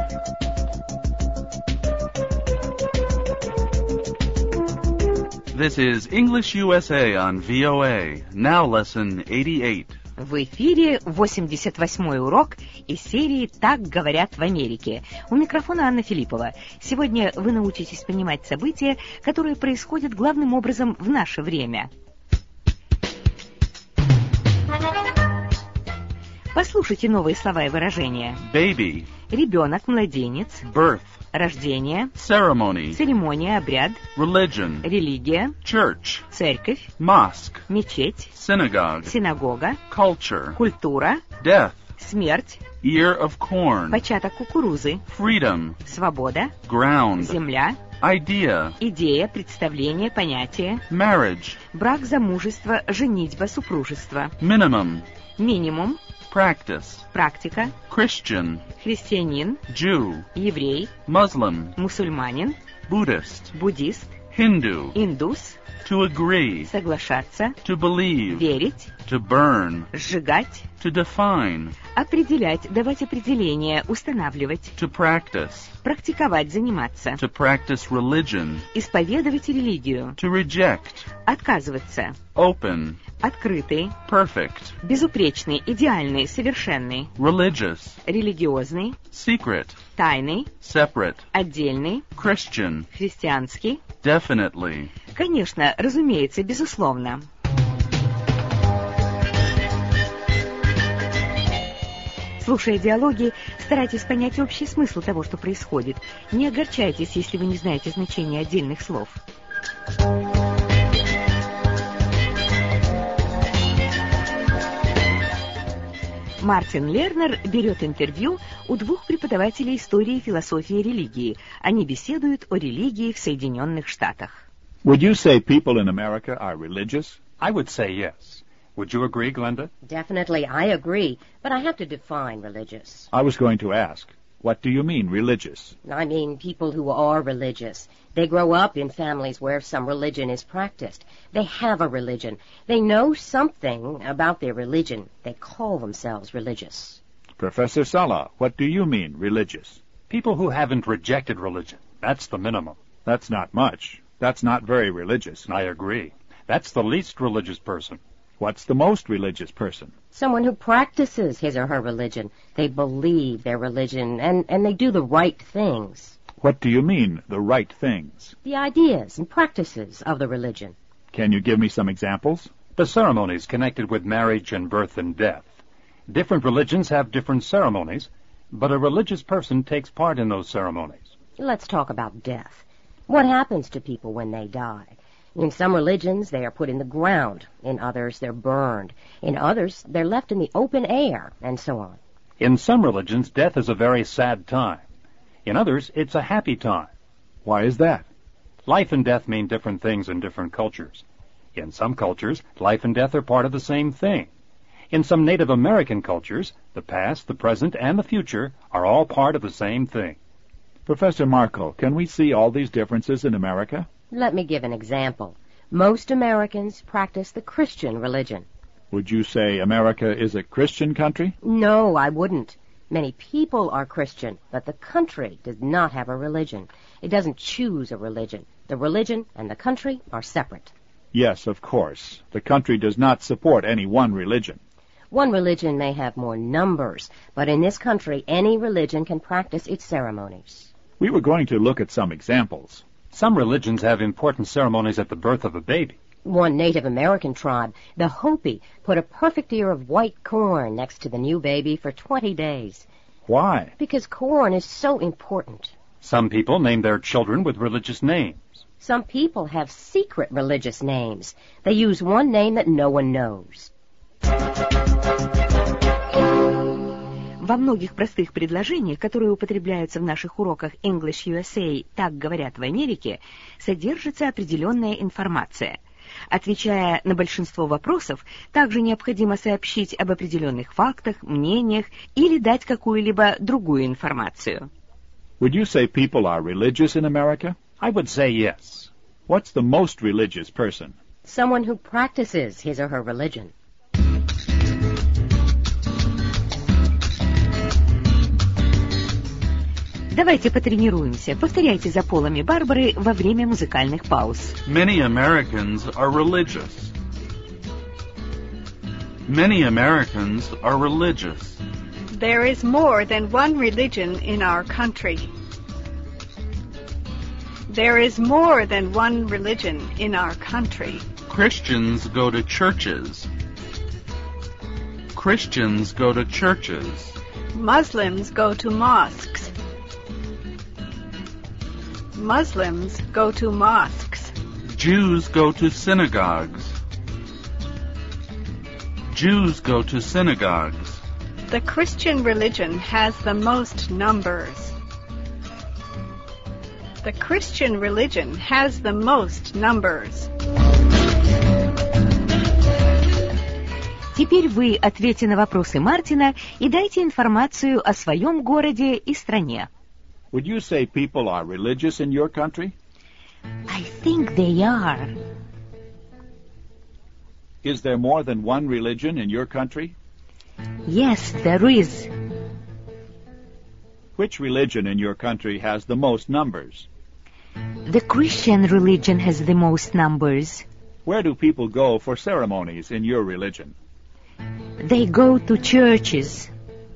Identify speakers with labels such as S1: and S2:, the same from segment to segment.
S1: This is English USA on VOA. Now lesson 88.
S2: В эфире 88-й урок из серии «Так говорят в Америке». У микрофона Анна Филиппова. Сегодня вы научитесь понимать события, которые происходят главным образом в наше время. Послушайте новые слова и выражения.
S1: Baby.
S2: Ребенок, младенец.
S1: Birth.
S2: Рождение.
S1: Ceremony.
S2: Церемония, обряд.
S1: Religion.
S2: Религия.
S1: Church.
S2: Церковь.
S1: Mosque.
S2: Мечеть.
S1: Synagogue.
S2: Синагога.
S1: Culture.
S2: Культура.
S1: Death.
S2: Смерть.
S1: Ear of corn.
S2: Початок кукурузы.
S1: Freedom.
S2: Свобода.
S1: Ground.
S2: Земля.
S1: Idea.
S2: Идея, представление, понятие.
S1: Marriage.
S2: Брак, замужество, женитьба, супружество.
S1: Minimum.
S2: Минимум.
S1: Practice.
S2: Практика.
S1: Christian.
S2: Христианин.
S1: Jew.
S2: Еврей.
S1: Muslim.
S2: Мусульманин.
S1: Buddhist.
S2: Буддист.
S1: Hindu.
S2: Индус.
S1: To agree.
S2: Соглашаться.
S1: To believe.
S2: Верить.
S1: To burn.
S2: Сжигать.
S1: To define.
S2: Определять, давать определение, устанавливать.
S1: To practice.
S2: Практиковать, заниматься.
S1: To practice religion.
S2: Исповедовать религию.
S1: To reject.
S2: Отказываться.
S1: Open.
S2: Открытый.
S1: Perfect.
S2: Безупречный, идеальный, совершенный.
S1: Religious.
S2: Религиозный.
S1: Secret.
S2: Тайный.
S1: Separate.
S2: Отдельный.
S1: Christian.
S2: Христианский.
S1: Definitely.
S2: Конечно, разумеется, безусловно. Слушая диалоги, старайтесь понять общий смысл того, что происходит. Не огорчайтесь, если вы не знаете значения отдельных слов. Мартин Лернер берет интервью у двух преподавателей истории, философии и религии. Они беседуют о религии в Соединенных Штатах.
S3: Would you say people in America are religious?
S4: I would say yes. Would you agree, Glenda?
S5: Definitely, I agree, but I have to define religious.
S3: I was going to ask, what do you mean religious?
S5: I mean people who are religious. They grow up in families where some religion is practiced. They have a religion. They know something about their religion. They call themselves religious.
S3: Professor Sala, what do you mean religious?
S4: People who haven't rejected religion. That's the minimum.
S3: That's not much. That's not very religious.
S4: I agree. That's the least religious person.
S3: What's the most religious person?
S5: Someone who practices his or her religion. They believe their religion, and they do the right things.
S3: What do you mean, the right things?
S5: The ideas and practices of the religion.
S3: Can you give me some examples?
S4: The ceremonies connected with marriage and birth and death. Different religions have different ceremonies, but a religious person takes part in those ceremonies.
S5: Let's talk about death. What happens to people when they die? In some religions, they are put in the ground. In others, they're burned. In others, they're left in the open air, and so on.
S4: In some religions, death is a very sad time. In others, it's a happy time.
S3: Why is that?
S4: Life and death mean different things in different cultures. In some cultures, life and death are part of the same thing. In some Native American cultures, the past, the present, and the future are all part of the same thing.
S3: Professor Markle, can we see all these differences in America?
S5: Let me give an example. Most Americans practice the Christian religion.
S3: Would you say America is a Christian country?
S5: No, I wouldn't. Many people are Christian, but the country does not have a religion. It doesn't choose a religion. The religion and the country are separate.
S3: Yes, of course. The country does not support any one religion.
S5: One religion may have more numbers, but in this country, any religion can practice its ceremonies.
S3: We were going to look at some examples.
S4: Some religions have important ceremonies at the birth of a baby.
S5: One Native American tribe, the Hopi, put a perfect ear of white corn next to the new baby for 20 days.
S3: Why?
S5: Because corn is so important.
S4: Some people name their children with religious names.
S5: Some people have secret religious names. They use one name that no one knows.
S2: Во многих простых предложениях, которые употребляются в наших уроках English USA «Так говорят в Америке», содержится определенная информация. Отвечая на большинство вопросов, также необходимо сообщить об определенных фактах, мнениях или дать какую-либо другую информацию.
S3: Would you say people are religious in America?
S4: I would say yes.
S3: What's the most religious person?
S5: Someone who practices his or her religion.
S2: Давайте потренируемся. Повторяйте за Полом и Барбарой во время музыкальных пауз.
S1: Many Americans are religious. Many Americans are religious.
S6: There is more than one religion in our country. There is more than one religion in our country.
S1: Christians go to churches. Christians go to churches.
S6: Muslims go to mosques. Muslims go to mosques.
S1: Jews go to synagogues. Jews go to synagogues.
S6: The Christian religion has the most numbers. The Christian religion has the most numbers.
S2: Теперь вы ответьте на вопросы Мартина и дайте информацию о своем городе и стране.
S3: Would you say people are religious in your country?
S2: I think they are.
S3: Is there more than one religion in your country?
S2: Yes, there is.
S3: Which religion in your country has the most numbers?
S2: The Christian religion has the most numbers.
S3: Where do people go for ceremonies in your religion?
S2: They go to churches.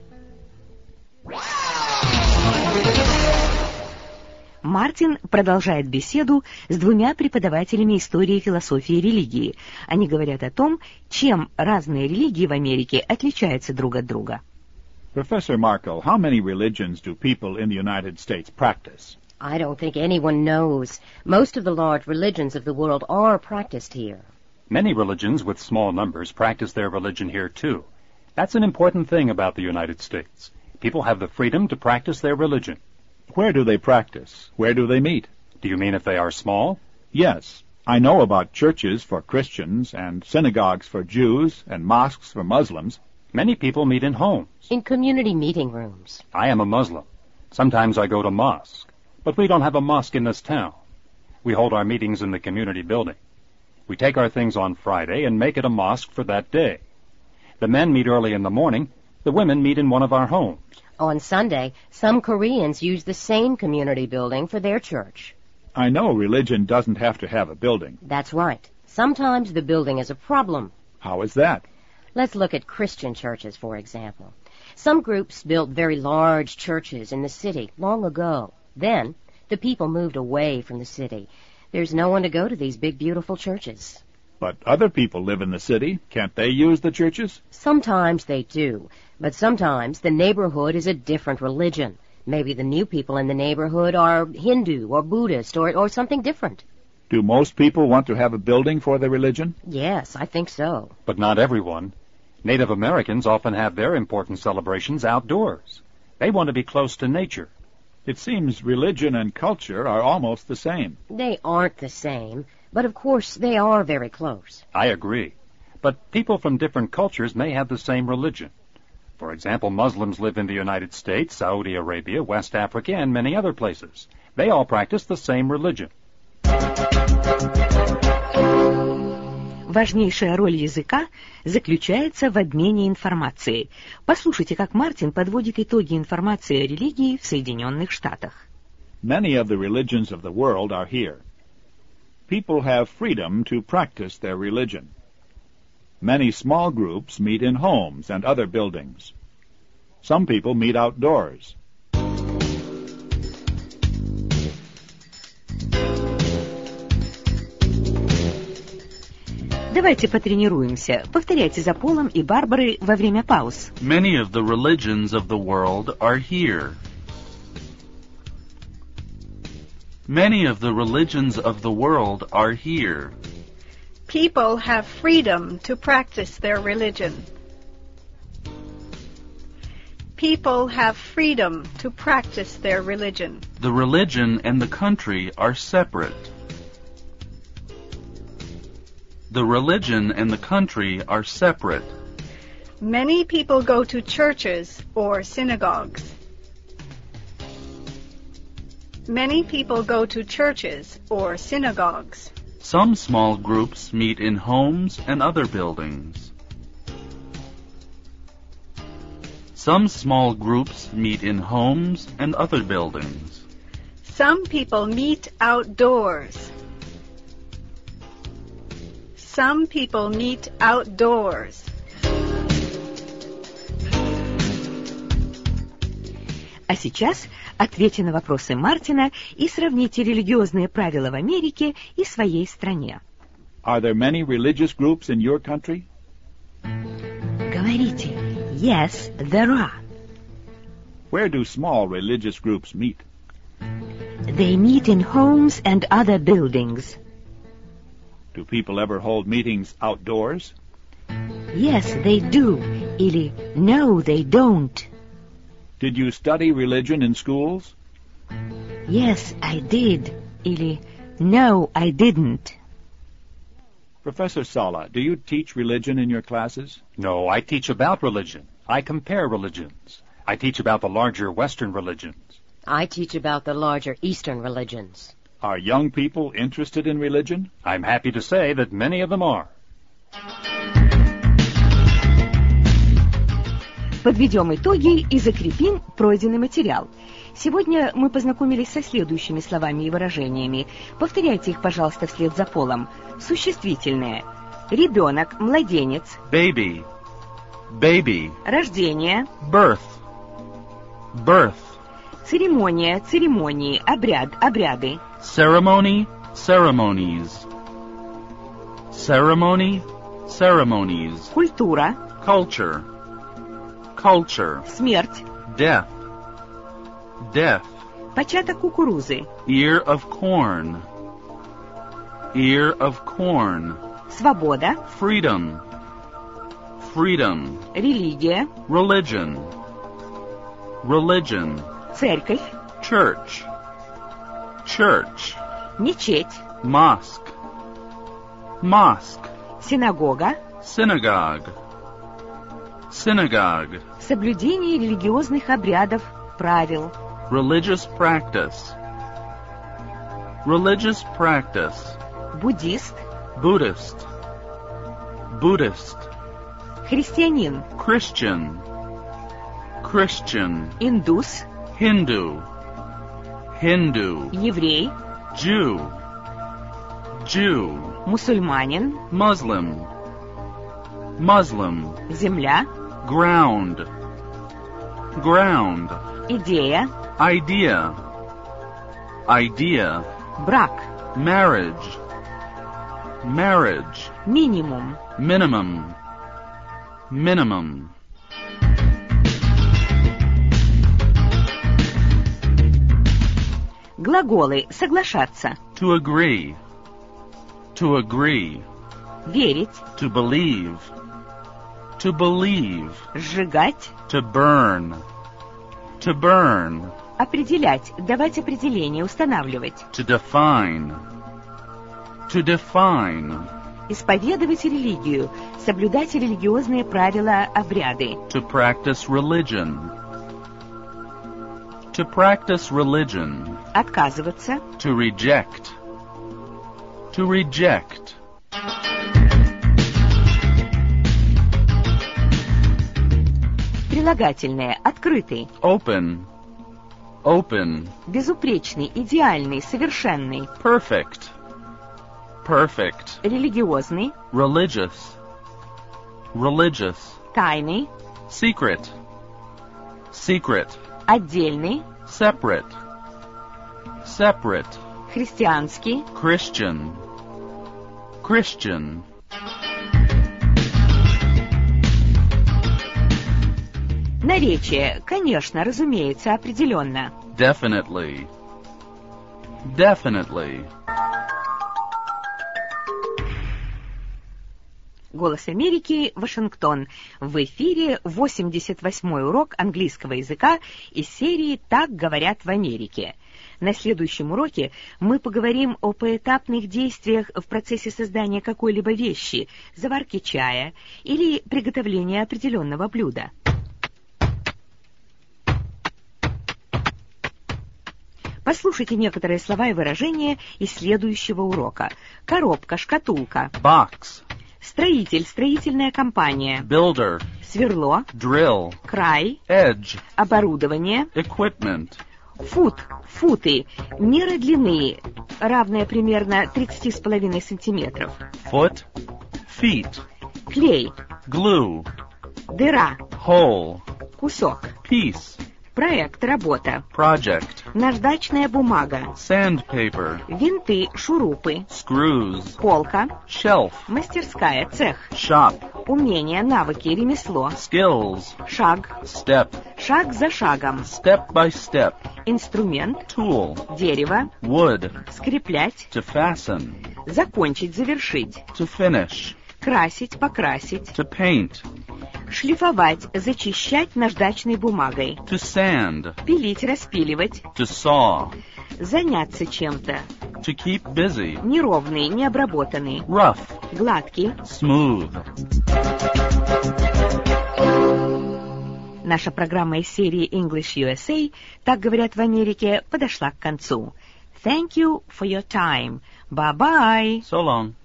S2: Мартин продолжает беседу с двумя преподавателями истории, философии и религии. Они говорят о том, чем разные религии в Америке отличаются друг от друга.
S3: Professor Markle, how many religions do people in the United States practice?
S5: I don't think anyone knows. Most of the large religions of the world are practiced here.
S4: Many religions with small numbers practice their religion here, too. That's an important thing about the United States. People have the freedom to practice their religion.
S3: Where do they practice? Where do they meet?
S4: Do you mean if they are small?
S3: Yes. I know about churches for Christians and synagogues for Jews and mosques for Muslims.
S4: Many people meet in homes.
S5: In community meeting rooms.
S4: I am a Muslim. Sometimes I go to mosque. But we don't have a mosque in this town. We hold our meetings in the community building. We take our things on Friday and make it a mosque for that day. The men meet early in the morning. The women meet in one of our homes.
S5: On Sunday, some Koreans use the same community building for their church.
S3: I know religion doesn't have to have a building.
S5: That's right. Sometimes the building is a problem.
S3: How is that?
S5: Let's look at Christian churches, for example. Some groups built very large churches in the city long ago. Then, the people moved away from the city. There's no one to go to these big, beautiful churches.
S3: But other people live in the city. Can't they use the churches?
S5: Sometimes they do. But sometimes the neighborhood is a different religion. Maybe the new people in the neighborhood are Hindu or Buddhist or something different.
S3: Do most people want to have a building for their religion?
S5: Yes, I think so.
S4: But not everyone. Native Americans often have their important celebrations outdoors. They want to be close to nature.
S3: It seems religion and culture are almost the same.
S5: They aren't the same, but of course they are very close.
S4: I agree. But people from different cultures may have the same religion. For example, Muslims live in the United States, Saudi Arabia, West Africa, and many other places. They all practice the same religion.
S2: Важнейшая роль языка заключается в обмене информацией. Послушайте, как Мартин подводит итоги информации о религии в Соединенных Штатах.
S3: Many of the religions of the world are here. People have freedom to practice their religion. Many small groups meet in homes and other buildings. Some people meet outdoors.
S2: Давайте потренируемся. Повторяйте за Полом и Барбарой во время пауз.
S1: Many of the religions of the world are here. Many of the religions of the world are here.
S6: People have freedom to practice their religion. People have freedom to practice their religion.
S1: The religion and the country are separate. The religion and the country are separate.
S6: Many people go to churches or synagogues. Many people go to churches or synagogues.
S1: Some small groups meet in homes and other buildings. Some small groups meet in homes and other buildings.
S6: Some people meet outdoors. Some people meet outdoors.
S2: А сейчас ответьте на вопросы Мартина и сравните религиозные правила в Америке и своей стране.
S3: Are there many religious groups in your country?
S2: Говорите. Yes, there are.
S3: Where do small religious groups meet?
S2: They meet in homes and other buildings.
S3: Do people ever hold meetings outdoors?
S2: Yes, they do. Или no, they don't.
S3: Did you study religion in schools?
S2: Yes, I did. Или no, I didn't.
S3: Professor Sala, do you teach religion in your classes?
S4: No, I teach about religion. I compare religions. I teach about the larger Western religions.
S5: I teach about the larger Eastern religions.
S3: Are young people interested in religion?
S4: I'm happy to say that many of them are.
S2: Подведем итоги и закрепим пройденный материал. Сегодня мы познакомились со следующими словами и выражениями. Повторяйте их, пожалуйста, вслед за Полом. Существительные. Ребенок, младенец.
S1: Baby. Baby.
S2: Рождение.
S1: Birth. Birth.
S2: Церемония, церемонии, обряд, обряды.
S1: Ceremony. Ceremonies. Ceremony. Ceremonies.
S2: Культура.
S1: Culture. Culture.
S2: Смерть.
S1: Death. Death.
S2: Початок кукурузы.
S1: Ear of corn. Ear of corn.
S2: Свобода.
S1: Freedom. Freedom.
S2: Религия.
S1: Religion. Religion.
S2: Церковь.
S1: Church. Church.
S2: Мечеть.
S1: Mosque. Mosque.
S2: Синагога.
S1: Synagogue. Synagogue.
S2: Соблюдение религиозных обрядов, правил.
S1: Religious practice. Religious practice.
S2: Буддист.
S1: Buddhist. Buddhist.
S2: Христианин.
S1: Christian. Christian.
S2: Индус.
S1: Hindu. Hindu.
S2: Еврей.
S1: Jew. Jew.
S2: Мусульманин.
S1: Muslim. Muslim.
S2: Земля.
S1: Ground. Ground.
S2: Идея.
S1: Idea. Idea.
S2: Брак.
S1: Marriage. Marriage.
S2: Минимум.
S1: Minimum. Minimum.
S2: Глаголы. Соглашаться.
S1: To agree. To agree.
S2: Верить.
S1: To believe. To believe.
S2: Сжигать.
S1: To burn. To burn.
S2: Определять. Давать определение. Устанавливать.
S1: To define. To define.
S2: Исповедовать религию. Соблюдать религиозные правила, обряды.
S1: To practice religion. To practice religion.
S2: Отказываться.
S1: To reject. To reject.
S2: Прилагательные. Открытый.
S1: Open. Open.
S2: Безупречный, идеальный, совершенный.
S1: Perfect. Perfect.
S2: Религиозный.
S1: Religious. Religious.
S2: Тайный.
S1: Secret. Secret.
S2: Отдельный.
S1: Separate. Separate.
S2: Христианский.
S1: Christian. Christian.
S2: Наречие. Конечно, разумеется, определенно.
S1: Definitely. Definitely.
S2: Голос Америки, Вашингтон. В эфире 88-й урок английского языка из серии «Так говорят в Америке». На следующем уроке мы поговорим о поэтапных действиях в процессе создания какой-либо вещи, заварки чая или приготовления определенного блюда. Послушайте некоторые слова и выражения из следующего урока. Коробка, шкатулка.
S1: Box.
S2: Строитель, строительная компания.
S1: Builder.
S2: Сверло.
S1: Drill.
S2: Край.
S1: Edge.
S2: Оборудование.
S1: Equipment.
S2: Фут, футы, мера длины, равная примерно 30,5 сантиметров.
S1: Foot. Feet.
S2: Клей,
S1: Glue.
S2: дыра,
S1: Hole.
S2: кусок.
S1: Piece.
S2: Проект, работа.
S1: Project.
S2: Наждачная бумага.
S1: Sandpaper.
S2: Винты, шурупы.
S1: Screws.
S2: Полка.
S1: Shelf.
S2: Мастерская, цех.
S1: Shop.
S2: Умения, навыки, ремесло.
S1: Skills.
S2: Шаг.
S1: Step.
S2: Шаг за шагом.
S1: Step by step.
S2: Инструмент.
S1: Tool.
S2: Дерево.
S1: Wood.
S2: Скреплять.
S1: To fasten.
S2: Закончить, завершить.
S1: To finish.
S2: Красить, покрасить.
S1: To paint.
S2: Шлифовать, зачищать наждачной бумагой.
S1: To sand.
S2: Пилить, распиливать.
S1: To saw.
S2: Заняться чем-то.
S1: To keep busy.
S2: Неровный, необработанный.
S1: Rough.
S2: Гладкий.
S1: Smooth.
S2: Наша программа из серии English USA, так говорят в Америке, подошла к концу. Thank you for your time. Bye-bye.
S1: So long.